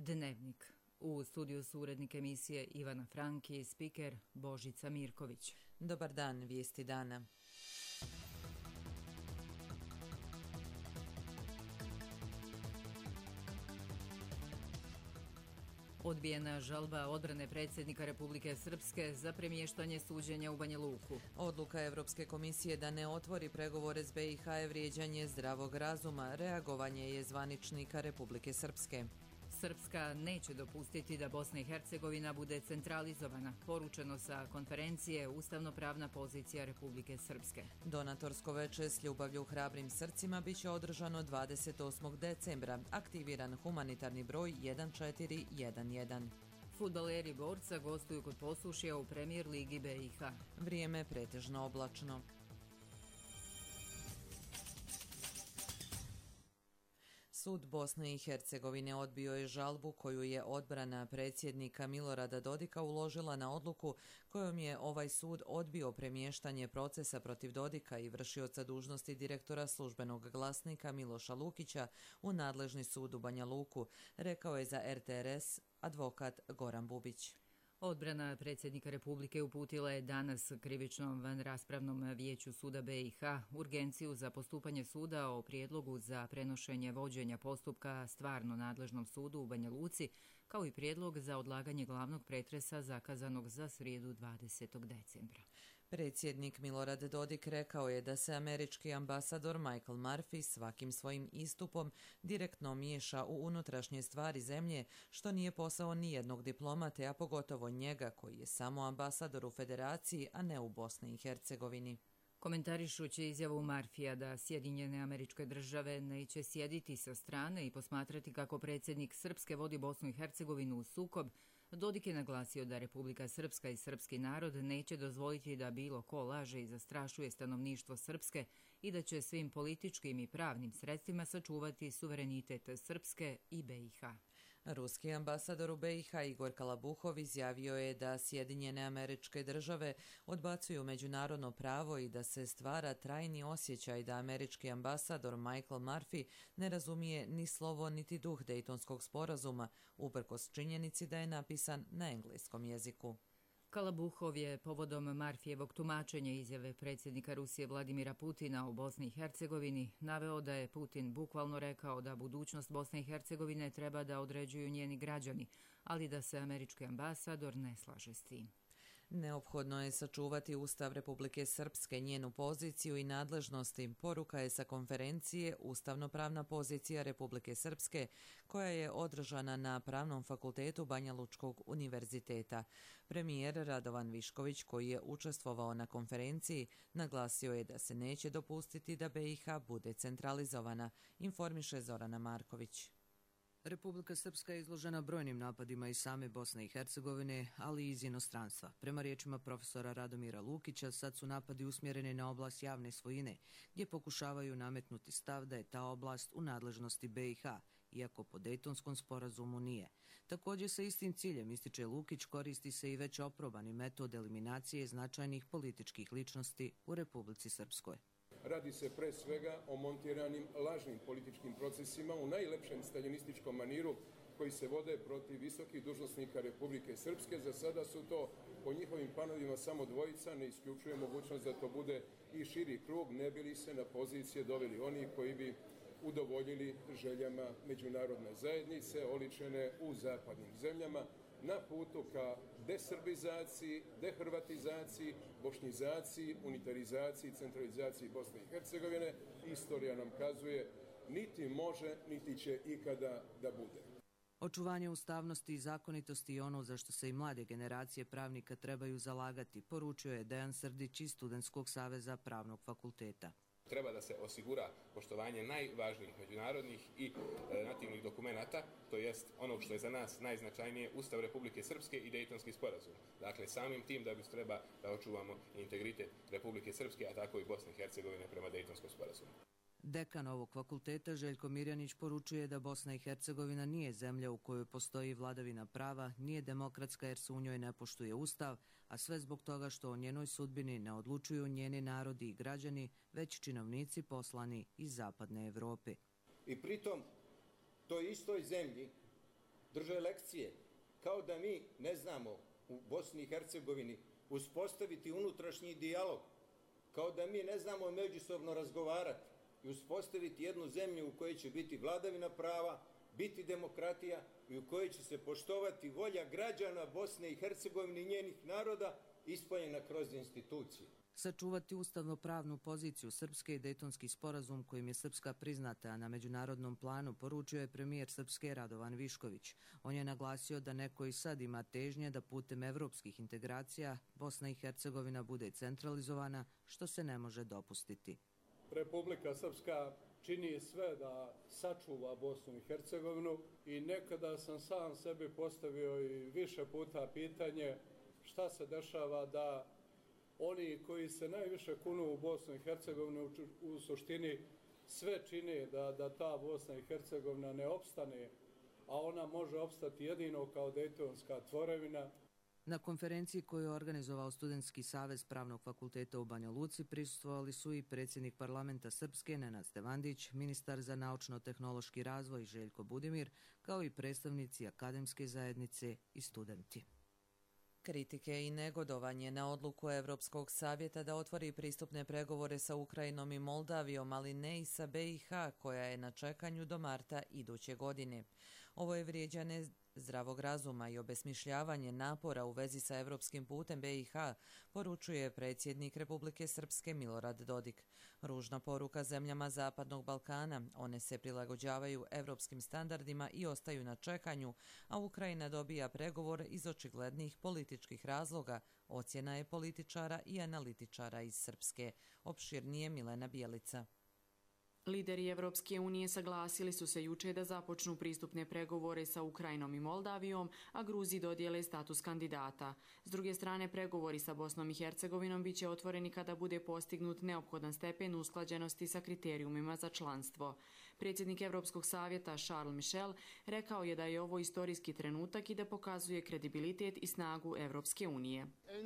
Dnevnik. U studiju su urednik emisije Ivana Franki i spiker Božica Mirković. Dobar dan, vijesti dana. Odbijena žalba odbrane predsjednika Republike Srpske za premještanje suđenja u Banja Luku. Odluka Evropske komisije da ne otvori pregovore s BiH je vrijeđanje zdravog razuma, reagovanje je zvaničnika Republike Srpske. Srpska neće dopustiti da Bosna i Hercegovina bude centralizovana, poručeno sa konferencije Ustavno-pravna pozicija Republike Srpske. Donatorsko veče s ljubavlju hrabrim srcima biće održano 28. decembra, aktiviran humanitarni broj 1411. Fudbaleri Borca gostuju kod Posušja u Premier ligi BiH. Vrijeme pretežno oblačno. Sud Bosne i Hercegovine odbio je žalbu koju je odbrana predsjednika Milorada Dodika uložila na odluku kojom je ovaj sud odbio premještanje procesa protiv Dodika i vršioca dužnosti direktora službenog glasnika Miloša Lukića u nadležni sud u Banja Luku, rekao je za RTRS advokat Goran Bubić. Odbrana predsjednika Republike uputila je danas krivičnom vanraspravnom vijeću suda BiH urgenciju za postupanje suda o prijedlogu za prenošenje vođenja postupka stvarno nadležnom sudu u Banja Luci, kao i prijedlog za odlaganje glavnog pretresa zakazanog za srijedu 20. decembra. Predsjednik Milorad Dodik rekao je da se američki ambasador Michael Murphy svakim svojim istupom direktno miješa u unutrašnje stvari zemlje, što nije posao nijednog diplomate, a pogotovo njega koji je samo ambasador u Federaciji, a ne u Bosni i Hercegovini. Komentarišući izjavu Marfija da Sjedinjene Američke Države neće sjediti sa strane i posmatrati kako predsjednik Srpske vodi Bosnu i Hercegovinu u sukob, Dodik je naglasio da Republika Srpska i srpski narod neće dozvoliti da bilo ko laže i zastrašuje stanovništvo Srpske i da će svim političkim i pravnim sredstvima sačuvati suverenitet Srpske i BiH. Ruski ambasador u BiH Igor Kalabuhov izjavio je da Sjedinjene Američke Države odbacuju međunarodno pravo i da se stvara trajni osjećaj da američki ambasador Michael Murphy ne razumije ni slovo niti duh Dejtonskog sporazuma, uprkos činjenici da je napisan na engleskom jeziku. Kalabuhov je povodom Marfijevog tumačenja izjave predsjednika Rusije Vladimira Putina o Bosni i Hercegovini naveo da je Putin bukvalno rekao da budućnost Bosne i Hercegovine treba da određuju njeni građani, ali da se američki ambasador ne slaže s tim. Neophodno je sačuvati Ustav Republike Srpske, njenu poziciju i nadležnosti, poruka je sa konferencije Ustavno-pravna pozicija Republike Srpske, koja je održana na Pravnom fakultetu Banja Lučkog univerziteta. Premijer Radovan Višković, koji je učestvovao na konferenciji, naglasio je da se neće dopustiti da BiH bude centralizovana, informiše Zorana Marković. Republika Srpska je izložena brojnim napadima iz same Bosne i Hercegovine, ali i iz inostranstva. Prema riječima profesora Radomira Lukića, sad su napadi usmjereni na oblast javne svojine, gdje pokušavaju nametnuti stav da je ta oblast u nadležnosti BiH, iako po Dejtonskom sporazumu nije. Također sa istim ciljem, ističe Lukić, koristi se i već oprobani metod eliminacije značajnih političkih ličnosti u Republici Srpskoj. Radi se pre svega o montiranim lažnim političkim procesima u najlepšem staljinističkom maniru koji se vode protiv visokih dužnosnika Republike Srpske. Za sada su to po njihovim planovima samo dvojica, ne isključuje mogućnost da to bude i širi krug, ne bi li se na pozicije doveli oni koji bi udovoljili željama međunarodne zajednice, oličene u zapadnim zemljama, na putu ka desrbizaciji, dehrvatizaciji, bošnjizaciji, unitarizaciji, centralizaciji Bosne i Hercegovine. Istorija nam kazuje niti može, niti će ikada da bude. Očuvanje ustavnosti i zakonitosti je ono za što se i mlade generacije pravnika trebaju zalagati, poručio je Dejan Srdić iz Studentskog saveza Pravnog fakulteta. Treba da se osigura poštovanje najvažnijih međunarodnih i nativnih dokumenata, to jest onog što je za nas najznačajnije Ustav Republike Srpske i Dejtonski sporazum. Dakle, samim tim da bi treba da očuvamo integritet Republike Srpske, a tako i Bosne i Hercegovine prema Dejtonskom sporazumu. Dekan ovog fakulteta Željko Mirjanić poručuje da Bosna i Hercegovina nije zemlja u kojoj postoji vladavina prava, nije demokratska jer se u njoj ne poštuje ustav, a sve zbog toga što o njenoj sudbini ne odlučuju njeni narodi i građani, već činovnici poslani iz zapadne Evrope. I pritom toj istoj zemlji drže lekcije, kao da mi ne znamo u Bosni i Hercegovini uspostaviti unutrašnji dijalog, kao da mi ne znamo međusobno razgovarati i uspostaviti jednu zemlju u kojoj će biti vladavina prava, biti demokratija i u kojoj će se poštovati volja građana Bosne i Hercegovine i njenih naroda ispoljena kroz institucije. Sačuvati ustavno-pravnu poziciju Srpske i Dejtonski sporazum kojim je Srpska priznata na međunarodnom planu, poručio je premijer Srpske Radovan Višković. On je naglasio da neko i sad ima težnje da putem evropskih integracija Bosna i Hercegovina bude centralizovana, što se ne može dopustiti. Republika Srpska čini sve da sačuva Bosnu i Hercegovinu i nekada sam sam sebi postavio i više puta pitanje šta se dešava da oni koji se najviše kunu u Bosnu i Hercegovinu u suštini sve čini da ta Bosna i Hercegovina ne opstane, a ona može opstati jedino kao dejtonska tvorevina. Na konferenciji koju je organizovao Studentski savez Pravnog fakulteta u Banja Luci prisustvovali su i predsjednik parlamenta Srpske Nenad Stevandić, ministar za naučno-tehnološki razvoj Željko Budimir, kao i predstavnici akademske zajednice i studenti. Kritike i negodovanje na odluku Evropskog savjeta da otvori pristupne pregovore sa Ukrajinom i Moldavijom, ali ne i sa BiH, koja je na čekanju do marta iduće godine. Ovo je vrijeđanje zdravog razuma i obesmišljavanje napora u vezi sa evropskim putem BiH, poručuje predsjednik Republike Srpske Milorad Dodik. Ružna poruka zemljama Zapadnog Balkana, one se prilagođavaju evropskim standardima i ostaju na čekanju, a Ukrajina dobija pregovor iz očiglednih političkih razloga, ocjena je političara i analitičara iz Srpske. Opširnije Milena Bijelica. Lideri Evropske unije saglasili su se juče da započnu pristupne pregovore sa Ukrajinom i Moldavijom, a Gruziji dodijele status kandidata. S druge strane, pregovori sa Bosnom i Hercegovinom biće otvoreni kada bude postignut neophodan stepen usklađenosti sa kriterijumima za članstvo. Predsjednik Evropskog savjeta Charles Michel rekao je da je ovo istorijski trenutak i da pokazuje kredibilitet i snagu Evropske unije.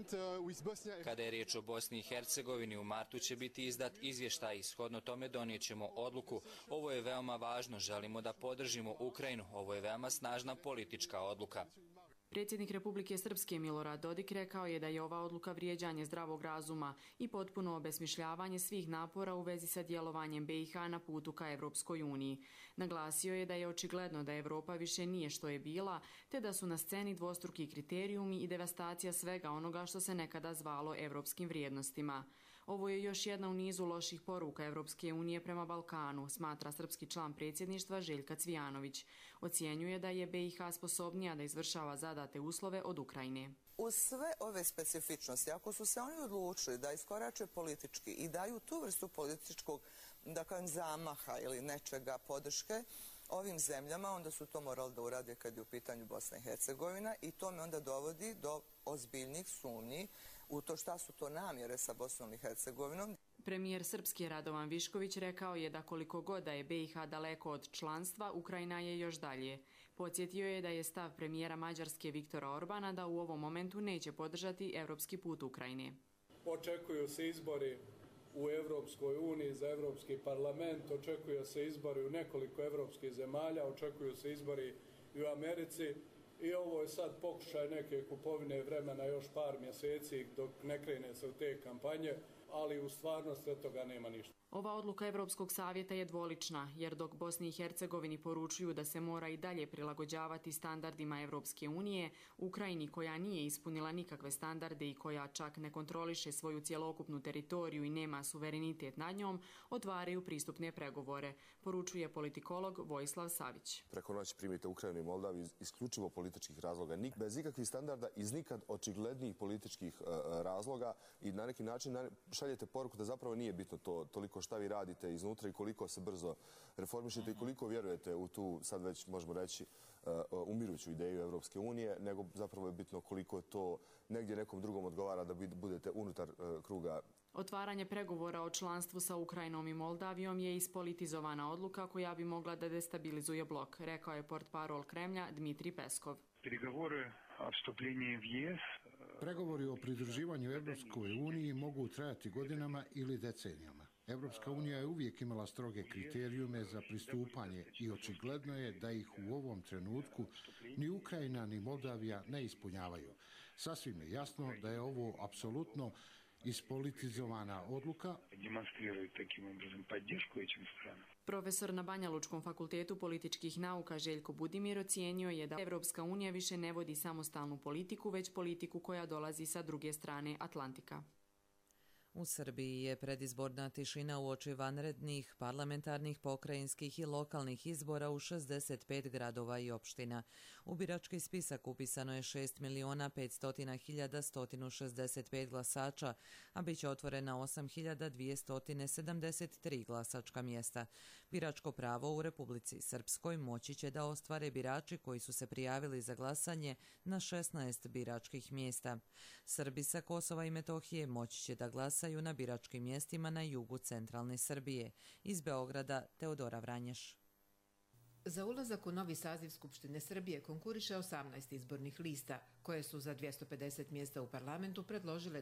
Kada je riječ o Bosni i Hercegovini, u martu će biti izdat izvještaj, ishodno tome donijećemo odluku. Ovo je veoma važno, želimo da podržimo Ukrajinu, ovo je veoma snažna politička odluka. Predsjednik Republike Srpske Milorad Dodik rekao je da je ova odluka vrijeđanje zdravog razuma i potpuno obesmišljavanje svih napora u vezi sa djelovanjem BiH na putu ka Evropskoj uniji. Naglasio je da je očigledno da Evropa više nije što je bila, te da su na sceni dvostruki kriterijumi i devastacija svega onoga što se nekada zvalo evropskim vrijednostima. Ovo je još jedna u nizu loših poruka Evropske unije prema Balkanu, smatra srpski član predsjedništva Željka Cvijanović. Ocjenjuje da je BiH sposobnija da izvršava zadate uslove od Ukrajine. Uz sve ove specifičnosti, ako su se oni odlučili da iskorače politički i daju tu vrstu političkog, da kažem, zamaha ili nečega podrške ovim zemljama, onda su to morali da urade kad je u pitanju Bosna i Hercegovina i to me onda dovodi do ozbiljnih sumnji u to šta su to namjere sa Bosnom i Hercegovinom. Premijer Srpske Radovan Višković rekao je da koliko god da je BiH daleko od članstva, Ukrajina je još dalje. Podsjetio je da je stav premijera Mađarske Viktora Orbana da u ovom momentu neće podržati evropski put Ukrajine. Očekuju se izbori u Evropskoj uniji za Evropski parlament, očekuju se izbori u nekoliko evropskih zemalja, očekuju se izbori i u Americi. I ovo je sad pokušaj neke kupovine vremena još par mjeseci dok ne krene se u te kampanje, ali u stvarnosti od toga nema ništa. Ova odluka Evropskog savjeta je dvolična, jer dok Bosni i Hercegovini poručuju da se mora i dalje prilagođavati standardima Evropske unije, Ukrajini koja nije ispunila nikakve standarde i koja čak ne kontroliše svoju cjelokupnu teritoriju i nema suverenitet nad njom, otvaraju pristupne pregovore, poručuje politikolog Vojislav Savić. Preko noći primite Ukrajinu i Moldaviju isključivo političkih razloga, bez ikakvih standarda, iz nikad očiglednijih političkih razloga i na neki način šaljete poruku da zapravo nije bitno to toliko šta vi radite iznutra i koliko se brzo reformišete i koliko vjerujete u tu, sad već možemo reći, umiruću ideju Evropske unije, nego zapravo je bitno koliko to negdje nekom drugom odgovara da budete unutar kruga. Otvaranje pregovora o članstvu sa Ukrajinom i Moldavijom je ispolitizovana odluka koja bi mogla da destabilizuje blok, rekao je portparol Kremlja Dmitrij Peskov. Pregovori o pridruživanju Evropskoj uniji mogu trajati godinama ili decenijama. Evropska unija je uvijek imala stroge kriterijume za pristupanje i očigledno je da ih u ovom trenutku ni Ukrajina ni Moldavija ne ispunjavaju. Sasvim je jasno da je ovo apsolutno ispolitizovana odluka. Profesor na Banja Lučkom fakultetu političkih nauka Željko Budimir ocijenio je da Evropska unija više ne vodi samostalnu politiku, već politiku koja dolazi sa druge strane Atlantika. U Srbiji je predizborna tišina uoči vanrednih, parlamentarnih, pokrajinskih i lokalnih izbora u 65 gradova i opština. U birački spisak upisano je 6.500.165 glasača, a bit će otvorena 8.273 glasačka mjesta. Biračko pravo u Republici Srpskoj moći će da ostvare birači koji su se prijavili za glasanje na 16 biračkih mjesta. Srbi sa Kosova i Metohije moći će da glasaju na biračkim mjestima na jugu centralne Srbije. Iz Beograda Teodora Vranješ. Za ulazak u novi saziv Skupštine Srbije konkuriše 18 izbornih lista, koje su za 250 mjesta u parlamentu predložile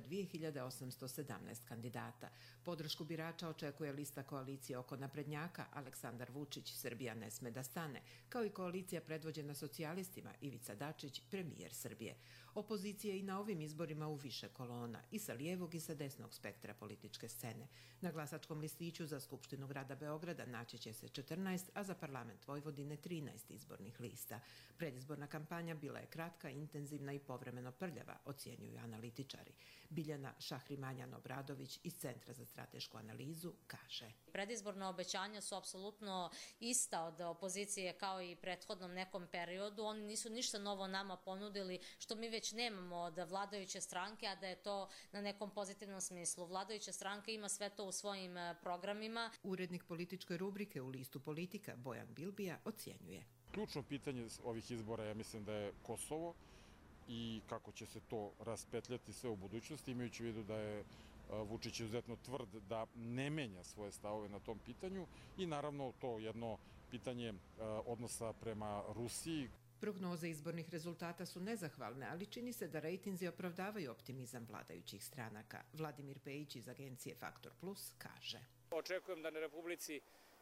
2817 kandidata. Podršku birača očekuje lista koalicije oko naprednjaka Aleksandar Vučić, Srbija ne sme da stane, kao i koalicija predvođena socijalistima Ivica Dačić, premijer Srbije. Opozicija i na ovim izborima u više kolona, i sa lijevog i sa desnog spektra političke scene. Na glasačkom listiću za Skupštinu grada Beograda naći će se 14, a za parlament Vojvodine 13 izbornih lista. Predizborna kampanja bila je kratka, intenzivna i povremeno prljava, ocjenjuju analitičari. Biljana Šahrimanjan-Obradović iz Centra za stratešku analizu kaže: Predizborna obećanja su apsolutno ista od opozicije kao i prethodnom nekom periodu. Oni nisu ništa novo nama ponudili što mi već nemamo od vladajuće stranke, a da je to na nekom pozitivnom smislu. Vladajuća stranka ima sve to u svojim programima. Urednik političke rubrike u listu Politika Bojan Bilbija ocjenjuje: Ključno pitanje ovih izbora, ja mislim da je Kosovo i kako će se to raspetljati sve u budućnosti, imajući u vidu da je Vučić izuzetno tvrd da ne menja svoje stavove na tom pitanju i naravno to jedno pitanje odnosa prema Rusiji. Prognoze izbornih rezultata su nezahvalne, ali čini se da rejtinzi opravdavaju optimizam vladajućih stranaka. Vladimir Pejić iz agencije Faktor Plus kaže: Očekujem da na Republici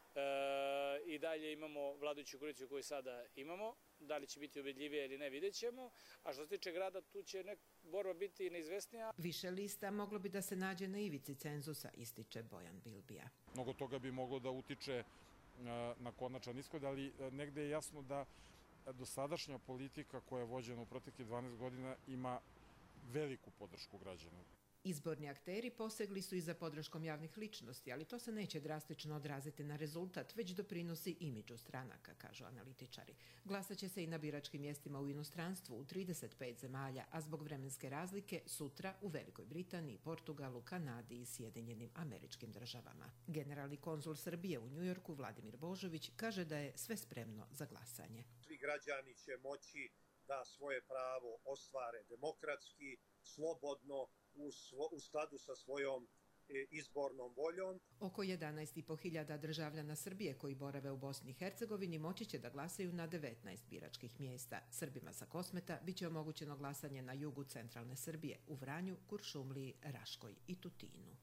i dalje imamo vladajuću koaliciju koju sada imamo. Da li će biti ubedljivije ili ne, vidjet ćemo. A što se tiče grada, tu će borba biti neizvesnija. Više lista moglo bi da se nađe na ivici cenzusa, ističe Bojan Bilbija. Mnogo toga bi moglo da utiče na konačan ishod, ali negde je jasno da dosadašnja politika koja je vođena u proteklih 12 godina ima veliku podršku građana. Izborni akteri posegli su i za podrškom javnih ličnosti, ali to se neće drastično odraziti na rezultat, već doprinosi imidžu stranaka, kažu analitičari. Glasaće se i na biračkim mjestima u inostranstvu u 35 zemalja, a zbog vremenske razlike sutra u Velikoj Britaniji, Portugalu, Kanadi i Sjedinjenim Američkim Državama. Generalni konzul Srbije u Njujorku Vladimir Božović kaže da je sve spremno za glasanje. Svi građani će moći da svoje pravo ostvare demokratski, slobodno, u skladu sa svojom izbornom voljom. Oko 11.500 državljana Srbije koji borave u Bosni i Hercegovini moći će da glasaju na 19 biračkih mjesta. Srbima sa Kosmeta biće omogućeno glasanje na jugu centralne Srbije, u Vranju, Kuršumliji, Raškoj i Tutinu.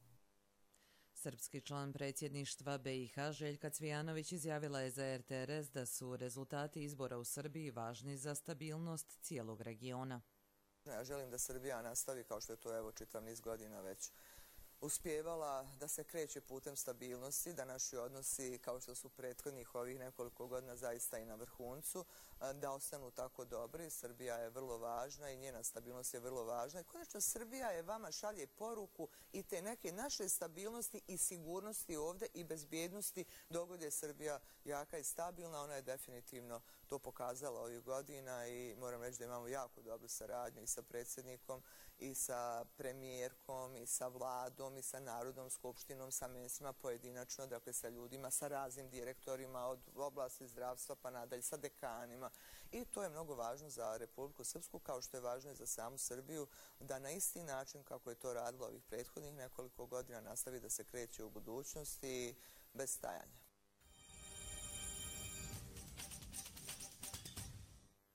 Srpski član predsjedništva BiH Željka Cvijanović izjavila je za RTRS da su rezultati izbora u Srbiji važni za stabilnost cijelog regiona. Ja želim da Srbija nastavi, kao što je to evo čitav niz godina već uspjevala, da se kreće putem stabilnosti, da naši odnosi, kao što su prethodnih ovih nekoliko godina zaista i na vrhuncu, da ostanu tako dobri. Srbija je vrlo važna i njena stabilnost je vrlo važna. I konačno Srbija je vama šalje poruku i te neke naše stabilnosti i sigurnosti ovdje i bezbjednosti dogod je Srbija jaka i stabilna. Ona je definitivno to pokazala ovih godina i moram reći da imamo jako dobru saradnju i sa predsjednikom i sa premijerkom i sa vladom i sa Narodnom skupštinom, sa mjestima pojedinačno, dakle sa ljudima, sa raznim direktorima od oblasti zdravstva pa nadalje, sa dekanima. I to je mnogo važno za Republiku Srpsku, kao što je važno i za samu Srbiju, da na isti način kako je to radilo ovih prethodnih nekoliko godina nastavi da se kreće u budućnosti bez stajanja.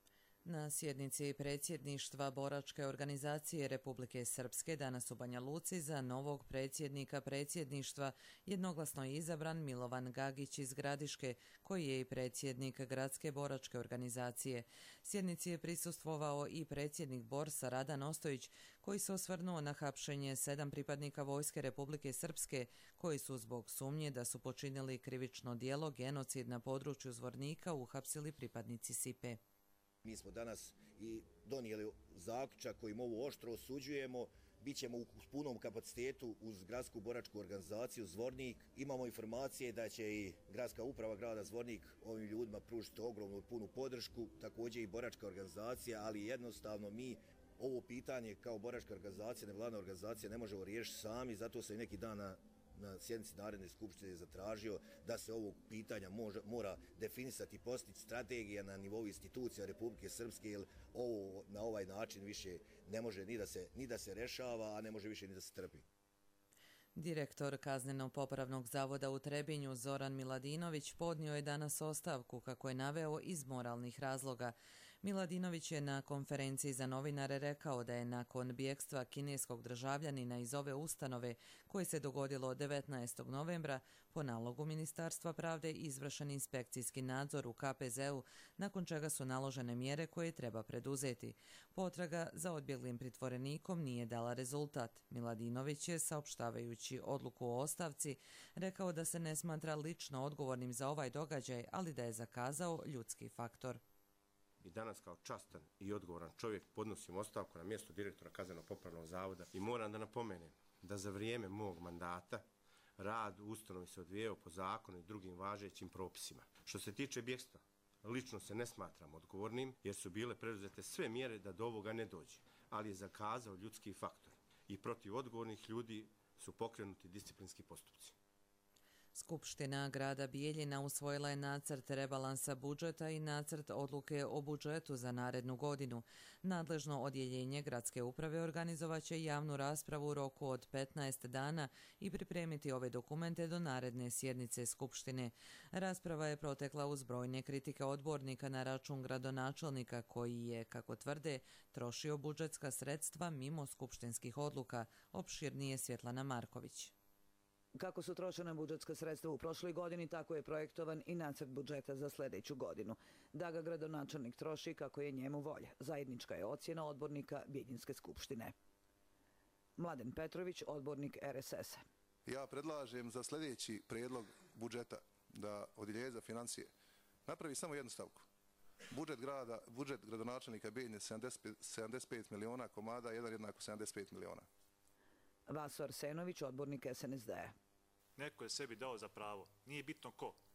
Na sjednici predsjedništva Boračke organizacije Republike Srpske danas u Banja Luci za novog predsjednika predsjedništva jednoglasno je izabran Milovan Gagić iz Gradiške, koji je i predsjednik Gradske Boračke organizacije. Sjednici je prisustvovao i predsjednik Borsa Radan Ostojić, koji se osvrnuo na hapšenje 7 pripadnika Vojske Republike Srpske, koji su zbog sumnje da su počinili krivično djelo genocid na području Zvornika uhapsili pripadnici SIPE. Mi smo danas i donijeli zaključak kojim ovo oštro osuđujemo. Bićemo u punom kapacitetu uz Gradsku boračku organizaciju Zvornik. Imamo informacije da će i Gradska uprava grada Zvornik ovim ljudima pružiti ogromnu punu podršku, također i boračka organizacija, ali jednostavno mi ovo pitanje kao boračka organizacija, nevladina organizacija ne možemo riješiti sami, zato se i neki dan na sjednici Narodne skupštine zatražio da se ovog pitanja mora definisati i postići strategija na nivou institucija Republike Srpske, jer ovo na ovaj način više ne može ni da se rešava, a ne može više ni da se trpi. Direktor Kazneno-popravnog zavoda u Trebinju Zoran Miladinović podnio je danas ostavku, kako je naveo, iz moralnih razloga. Miladinović je na konferenciji za novinare rekao da je nakon bjegstva kineskog državljanina iz ove ustanove, koje se dogodilo 19. novembra, po nalogu Ministarstva pravde izvršen inspekcijski nadzor u KPZ-u, nakon čega su naložene mjere koje treba preduzeti. Potraga za odbjeglim pritvorenikom nije dala rezultat. Miladinović je, saopštavajući odluku o ostavci, rekao da se ne smatra lično odgovornim za ovaj događaj, ali da je zakazao ljudski faktor. I danas kao častan i odgovoran čovjek podnosim ostavku na mjesto direktora Kazneno-popravnog zavoda i moram da napomenem da za vrijeme mog mandata rad u ustanovi se odvijao po zakonu i drugim važećim propisima. Što se tiče bjegstva, lično se ne smatram odgovornim jer su bile preduzete sve mjere da do ovoga ne dođe, ali je zakazao ljudski faktor i protiv odgovornih ljudi su pokrenuti disciplinski postupci. Skupština grada Bijeljina usvojila je nacrt rebalansa budžeta i nacrt odluke o budžetu za narednu godinu. Nadležno odjeljenje gradske uprave organizovaće javnu raspravu u roku od 15 dana i pripremiti ove dokumente do naredne sjednice Skupštine. Rasprava je protekla uz brojne kritike odbornika na račun gradonačelnika koji je, kako tvrde, trošio budžetska sredstva mimo skupštinskih odluka. Opširnije Svjetlana Marković. Kako su trošena budžetska sredstva u prošloj godini, tako je projektovan i nacrt budžeta za sljedeću godinu. Da ga gradonačelnik troši kako je njemu volja. Zajednička je ocjena odbornika Bijeljinske skupštine. Mladen Petrović, odbornik RSS-a. Ja predlažem za sljedeći prijedlog budžeta da odjeljenje za financije napravi samo jednu stavku. Budžet gradonačelnika Bijeljine 75 miliona komada, 1=75 miliona. Vaso Arsenović, odbornik SNSD-a. Neko je sebi dao za pravo, nije bitno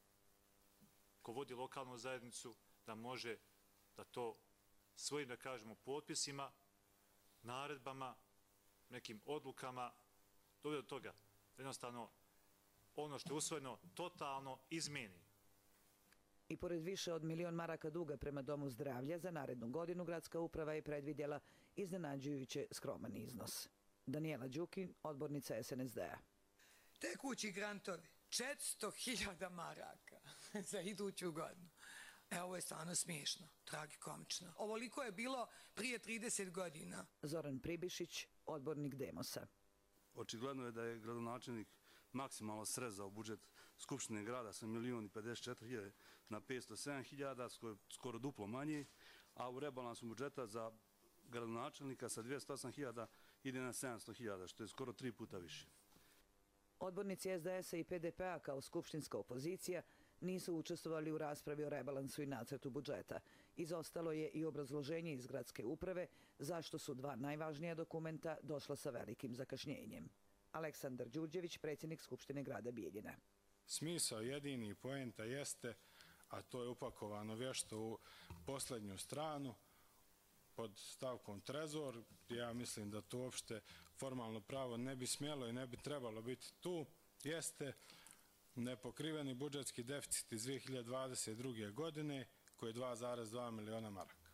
ko vodi lokalnu zajednicu, da može da to svojim, da kažemo, potpisima, naredbama, nekim odlukama dovede do toga. Jednostavno, ono što je usvojeno totalno izmeni. I pored više od 1 milion maraka duga prema Domu zdravlja, za narednu godinu gradska uprava je predvidjela iznenađujuće skroman iznos. Daniela Đukin, odbornica SNSD-a. Tekući grantovi, 400.000 maraka za iduću godinu. Ovo je stvarno smiješno, tragikomično. Ovoliko je bilo prije 30 godina. Zoran Pribišić, odbornik Demosa. Očigledno je da je gradonačelnik maksimalno srezao budžet Skupštine grada sa 1.054.000 na 507.000, skoro duplo manje, a u rebalansu budžeta za gradonačelnika sa 208.000 ide na 700.000, što je skoro 3 puta više. Odbornici SDS-a i PDP-a kao skupštinska opozicija nisu učestvovali u raspravi o rebalansu i nacrtu budžeta. Izostalo je i obrazloženje iz gradske uprave zašto su dva najvažnija dokumenta došla sa velikim zakašnjenjem. Aleksandar Đurđević, predsjednik Skupštine grada Bijeljina. Smisao jedini poenta jeste, a to je upakovano vješto u posljednju stranu, pod stavkom trezor. Ja mislim da to uopšte formalno pravo ne bi smjelo i ne bi trebalo biti tu. Jeste nepokriveni budžetski deficit iz 2022. godine koji je 2,2 miliona maraka.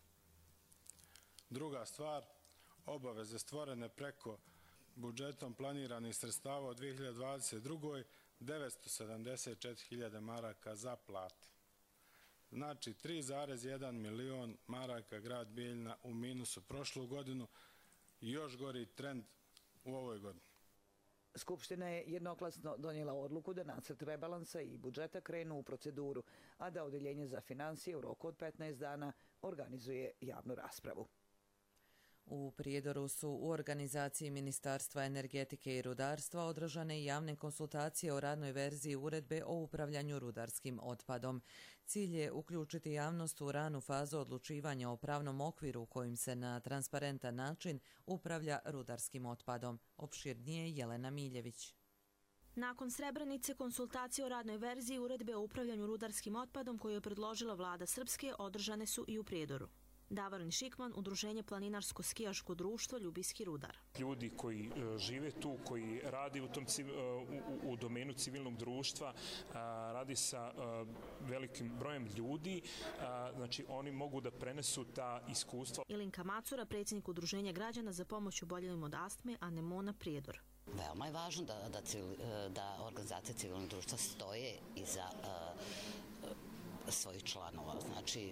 Druga stvar, obaveze stvorene preko budžetom planiranih sredstava od 2022. 974.000 maraka za plate. Znači 3,1 milion maraka grad Bijeljina u minusu prošlu godinu i još gori trend u ovoj godini. Skupština je jednoglasno donijela odluku da nacrt rebalansa i budžeta krenu u proceduru, a da Odeljenje za financije u roku od 15 dana organizuje javnu raspravu. U Prijedoru su u organizaciji Ministarstva energetike i rudarstva održane i javne konsultacije o radnoj verziji uredbe o upravljanju rudarskim otpadom. Cilj je uključiti javnost u ranu fazu odlučivanja o pravnom okviru kojim se na transparentan način upravlja rudarskim otpadom. Opširnije Jelena Miljević. Nakon Srebrenice, konsultacije o radnoj verziji uredbe o upravljanju rudarskim otpadom koju je predložila vlada Srpske održane su i u Prijedoru. Davorin Šikman, Udruženje Planinarsko-skijaško društvo Ljubijski rudar. Ljudi koji žive tu, koji radi u domenu civilnog društva, radi sa velikim brojem ljudi, znači oni mogu da prenesu ta iskustva. Ilinka Macura, predsjednik Udruženja građana za pomoć oboljelim od astme, Anemona Prijedor. Veoma je važno da organizacije civilnog društva stoje iza svojih članova, znači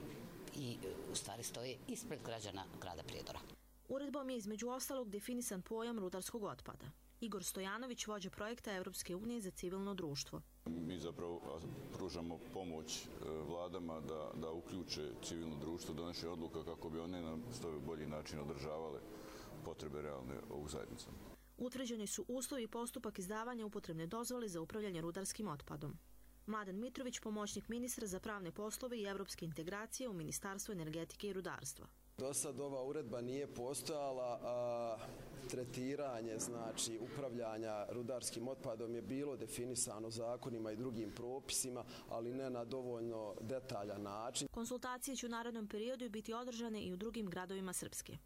i u stvari stoje ispred građana grada Prijedora. Uredbom je između ostalog definisan pojam rudarskog otpada. Igor Stojanović, vođa projekta Evropske unije za civilno društvo. Mi zapravo pružamo pomoć vladama da uključe civilno društvo do naše odluka kako bi one na što bolji način održavale potrebe realne ovog zajednica. Utvrđeni su uslovi i postupak izdavanja upotrebne dozvole za upravljanje rudarskim otpadom. Mladen Mitrović, pomoćnik ministra za pravne poslove i evropske integracije u Ministarstvu energetike i rudarstva. Do sad ova uredba nije postojala, a tretiranje, znači upravljanja rudarskim otpadom je bilo definisano zakonima i drugim propisima, ali ne na dovoljno detaljan način. Konsultacije će u narednom periodu biti održane i u drugim gradovima Srpske.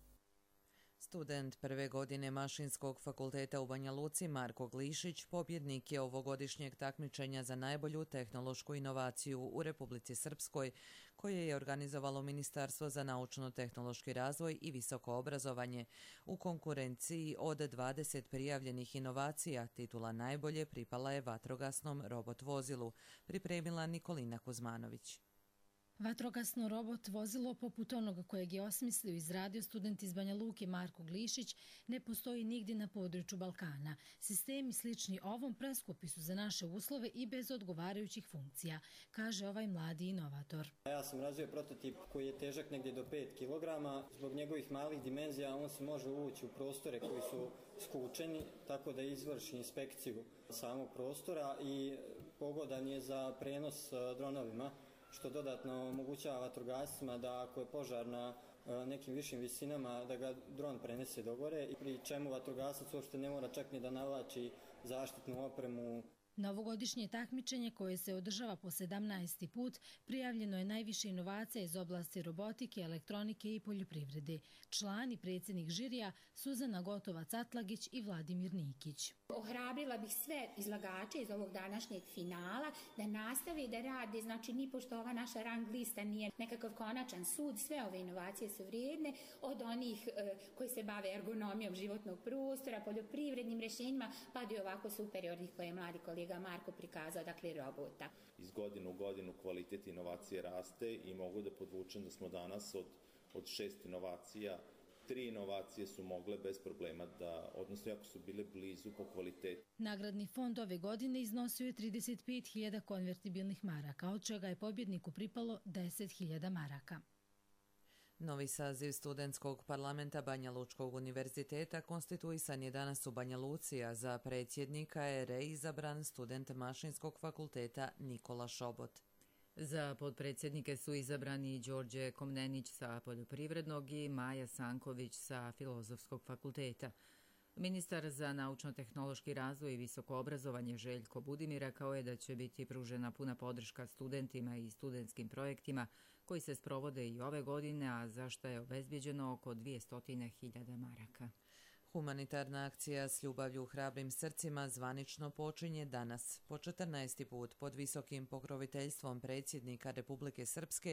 Student prve godine Mašinskog fakulteta u Banja Luci Marko Glišić pobjednik je ovogodišnjeg takmičenja za najbolju tehnološku inovaciju u Republici Srpskoj, koje je organizovalo Ministarstvo za naučno-tehnološki razvoj i visoko obrazovanje. U konkurenciji od 20 prijavljenih inovacija titula najbolje pripala je vatrogasnom robot vozilu, pripremila Nikolina Kuzmanović. Vatrogasno robot vozilo poput onoga kojeg je osmislio i izradio student iz Banja Luke Marko Glišić ne postoji nigdje na području Balkana. Sistemi slični ovom preskupi su za naše uslove i bez odgovarajućih funkcija, kaže ovaj mladi inovator. Ja sam razvio prototip koji je težak negdje do 5 kg. Zbog njegovih malih dimenzija on se može uvući u prostore koji su skučeni, tako da izvrši inspekciju samog prostora i pogodan je za prenos dronovima, što dodatno omogućava vatrogascima da ako je požar na nekim višim visinama da ga dron prenese do gore i pri čemu vatrogasac uopšte ne mora čak ni da navlači zaštitnu opremu. Na ovogodišnje takmičenje koje se održava po 17. put prijavljeno je najviše inovacija iz oblasti robotike, elektronike i poljoprivrede. Član i predsjednik žirija Suzana Gotovac-Atlagić i Vladimir Nikić. Ohrabrila bih sve izlagače iz ovog današnjeg finala da nastave da rade, znači ni pošto ova naša rang lista nije nekakav konačan sud, sve ove inovacije su vrijedne, od onih koji se bave ergonomijom životnog prostora, poljoprivrednim rješenjima, pa do ovako superiornih koje je mladi kolega Marko prikazao, dakle robota. Iz godine u godinu kvalitet inovacije raste i mogu da podvučem da smo danas od 6 inovacija 3 inovacije su mogle bez problema da, odnosno jako su bile blizu po kvalitetu. Nagradni fond ove godine iznosio je 35.000 konvertibilnih maraka, od čega je pobjedniku pripalo 10.000 maraka. Novi saziv studentskog parlamenta Banja Lučkog univerziteta konstituisan je danas u Banja Luci, a za predsjednika je reizabran student Mašinskog fakulteta Nikola Šobot. Za potpredsjednike su izabrani Đorđe Komnenić sa Poljoprivrednog i Maja Sanković sa Filozofskog fakulteta. Ministar za naučno-tehnološki razvoj i visoko obrazovanje Željko Budimir rekao je da će biti pružena puna podrška studentima i studentskim projektima koji se sprovode i ove godine, a za što je obezbijeđeno oko 200.000 maraka. Humanitarna akcija S ljubavlju hrabrim srcima zvanično počinje danas. Po 14. put pod visokim pokroviteljstvom predsjednika Republike Srpske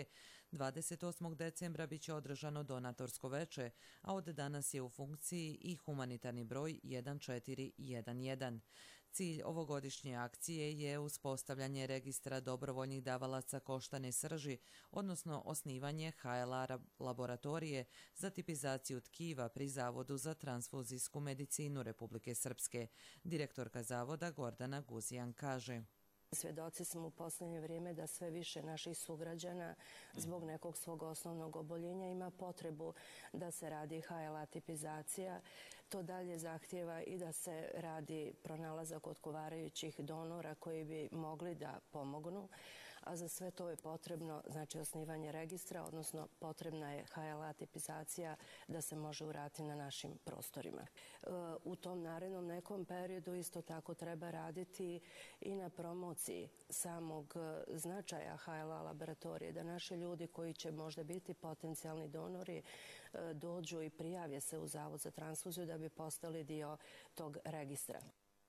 28. decembra biće održano donatorsko veče, a od danas je u funkciji i humanitarni broj 1411. Cilj ovogodišnje akcije je uspostavljanje registra dobrovoljnih davalaca koštane srži, odnosno osnivanje HLA laboratorije za tipizaciju tkiva pri Zavodu za transfuzijsku medicinu Republike Srpske. Direktorka zavoda Gordana Guzijan kaže: Svjedoci smo u posljednje vrijeme da sve više naših sugrađana zbog nekog svog osnovnog oboljenja ima potrebu da se radi HLA tipizacija. To dalje zahtjeva i da se radi pronalazak odgovarajućih donora koji bi mogli da pomognu, a za sve to je potrebno osnivanje registra, odnosno potrebna je HLA tipizacija da se može uraditi na našim prostorima. U tom narednom nekom periodu isto tako treba raditi i na promociji samog značaja HLA laboratorije, da naši ljudi koji će možda biti potencijalni donori dođu i prijave se u Zavod za transfuziju da bi postali dio tog registra.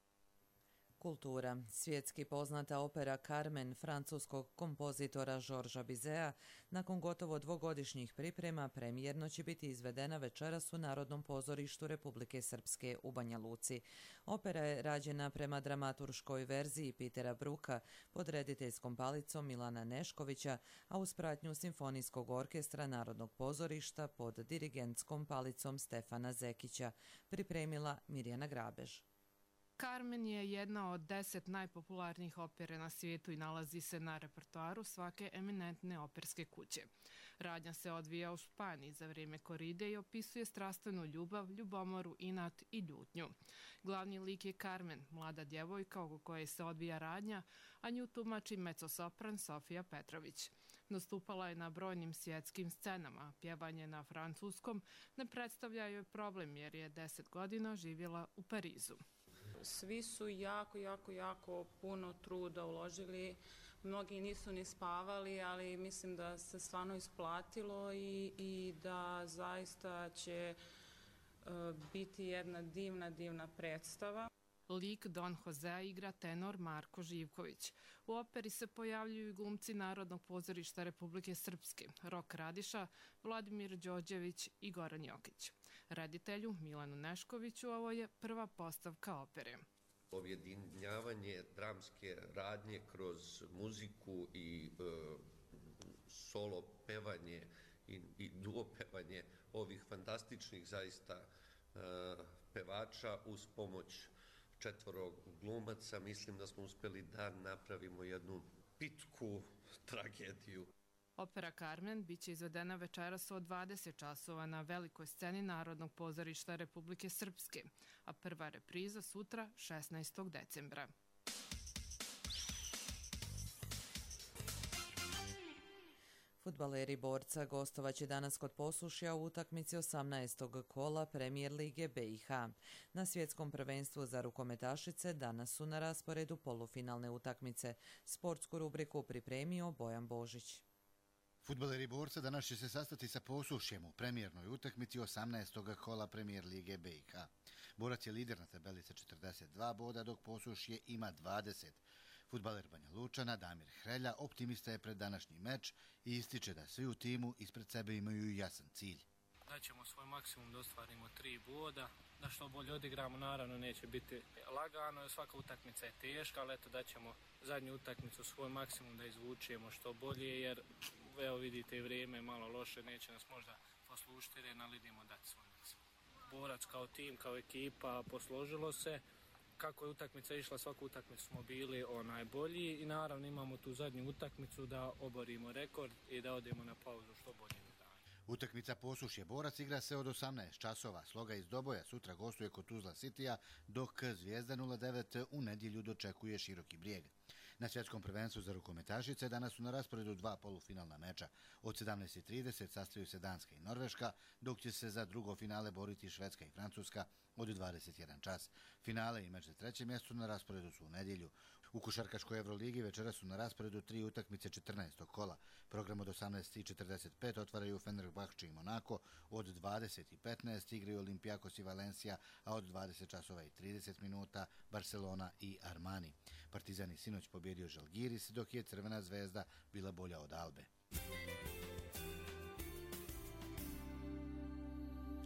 Kultura. Svjetski poznata opera Carmen francuskog kompozitora Georgesa Bizeta nakon gotovo dvogodišnjih priprema premijerno će biti izvedena večeras u Narodnom pozorištu Republike Srpske u Banja Luci. Opera je rađena prema dramaturškoj verziji Petera Bruka pod rediteljskom palicom Milana Neškovića, a uz pratnju Simfonijskog orkestra Narodnog pozorišta pod dirigentskom palicom Stefana Zekića, pripremila Mirjana Grabež. Carmen je jedna od 10 najpopularnijih opere na svijetu i nalazi se na repertoaru svake eminentne operske kuće. Radnja se odvija u Španiji za vrijeme koride i opisuje strastvenu ljubav, ljubomoru, inat i ljutnju. Glavni lik je Carmen, mlada djevojka oko koje se odvija radnja, a nju tumači mecosopran Sofija Petrović. Nastupala je na brojnim svjetskim scenama, pjevanje na francuskom ne predstavlja joj problem jer je 10 godina živjela u Parizu. Svi su jako puno truda uložili, mnogi nisu ni spavali, ali mislim da se stvarno isplatilo i da zaista će biti jedna divna predstava. Lik Don Josea igra tenor Marko Živković. U operi se pojavljuju i glumci Narodnog pozorišta Republike Srpske, Rok Radiša, Vladimir Đorđević i Goran Jokić. Reditelju Milanu Neškoviću ovo je prva postavka opere. Objedinjavanje dramske radnje kroz muziku i solo pevanje i duo pevanje ovih fantastičnih zaista pevača uz pomoć 4 glumaca, mislim da smo uspjeli da napravimo jednu pitku tragediju. Opera Carmen biće izvedena večeras od 20 časova na velikoj sceni Narodnog pozorišta Republike Srpske, a prva repriza sutra 16. decembra. Fudbaleri Borca gostovaće danas kod Posušja u utakmici 18. kola Premijer Lige BiH. Na svjetskom prvenstvu za rukometašice danas su na rasporedu polufinalne utakmice. Sportsku rubriku pripremio Bojan Božić. Fudbaleri Borca danas će se sastati sa Posušjem u premijernoj utakmici 18. kola Premijer Lige BiH. Borac je lider na tabeli sa 42 boda, dok Posušje ima 20. Fudbaler Banja Lučana Damir Hrelja optimista je pred današnji meč i ističe da svi u timu ispred sebe imaju jasan cilj. Daćemo svoj maksimum da ostvarimo 3 boda, da što bolje odigramo, naravno neće biti lagano, svaka utakmica je teška, ali eto daćemo zadnju utakmicu svoj maksimum da izvučemo što bolje, jer evo vidite i vrijeme je malo loše, neće nas možda poslušiti, ali idemo dati svoj maksimum. Borac kao tim, kao ekipa posložilo se. Kako je utakmica išla, svaku utakmicu smo bili najbolji i naravno imamo tu zadnju utakmicu da oborimo rekord i da odemo na pauzu što bolje. Utakmica Posušje Borac igra se od 18 časova. Sloga iz Doboja sutra gostuje kod Tuzla Citya, dok Zvijezda 09 u nedjelju dočekuje Široki Brijeg. Na svjetskom prvenstvu za rukometašice danas su na rasporedu 2 polufinalna meča. Od 17:30 sastaju se Danska i Norveška, dok će se za drugo finale boriti Švedska i Francuska od 21 čas. Finale i meč za 3. mjesto na rasporedu su u nedjelju. U košarkaškoj Evroligi večera su na rasporedu 3 utakmice 14. kola. Program od 18:45 otvaraju Fenerbahče i Monako, od 20:15 igraju Olympiakos i Valencia, a od 20:30 Barcelona i Armani. Partizan je sinoć pobjedio Žalgiris, dok je Crvena zvezda bila bolja od Albe.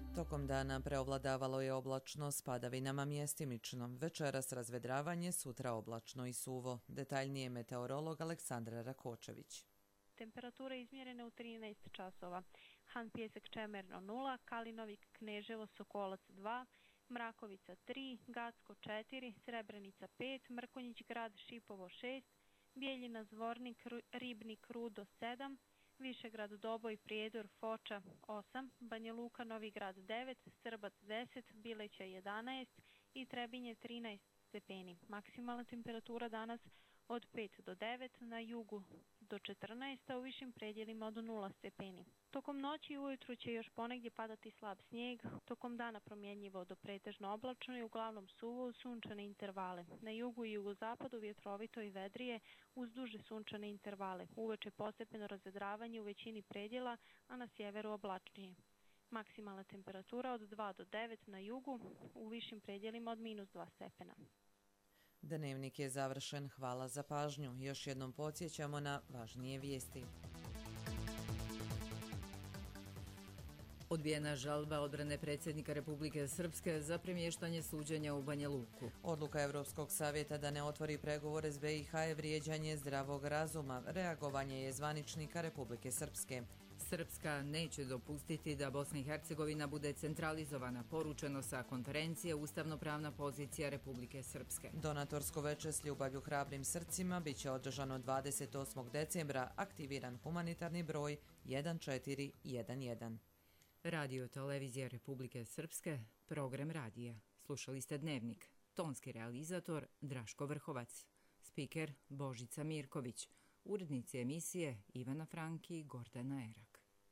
Tokom dana preovladavalo je oblačno s padavinama mjestimično. Večeras razvedravanje, sutra oblačno i suvo. Detaljnije meteorolog Aleksandra Rakočević. Temperature izmjerene u 13 časova. Han Pijesak Čemerno 0, Kalinovik Kneževo Sokolac 2, Mrakovica 3, Gacko 4, Srebrenica 5, Mrkonjić Grad Šipovo 6, Bijeljina Zvornik Ribnik Rudo 7, Višegrad Doboj Prijedor Foča 8, Banja Luka Novi Grad 9, Srbac 10, Bileća 11 i Trebinje 13 stepeni. Maksimalna temperatura danas od 5 do 9, na jugu do 14, a u višim predjelima od 0 stepeni. Tokom noći i ujutru će još ponegdje padati slab snijeg, tokom dana promjenjivo do pretežno oblačno i uglavnom suvo uz sunčane intervale. Na jugu i jugozapadu vjetrovito i vedrije uz duže sunčane intervale. Uveče postepeno razvedravanje u većini predjela, a na sjeveru oblačnije. Maksimalna temperatura od 2 do 9 na jugu, u višim predjelima od -2 stepena. Dnevnik je završen. Hvala za pažnju. Još jednom podsjećamo na važnije vijesti. Odbijena žalba odbrane predsjednika Republike Srpske za premještanje suđenja u Banja Luku. Odluka Europskog savjeta da ne otvori pregovore s BiH je vrijeđanje zdravog razuma. Reagovanje je zvaničnika Republike Srpske. Srpska neće dopustiti da Bosna i Hercegovina bude centralizovana, poručeno sa konferencije Ustavno-pravna pozicija Republike Srpske. Donatorsko veče s ljubavlju hrabrim srcima bit će održano 28. decembra, aktiviran humanitarni broj 1411. Radio Televizija Republike Srpske, program radija. Slušali ste Dnevnik. Tonski realizator Draško Vrhovac. Spiker Božica Mirković. Urednici emisije Ivana Franki i Gordana Era.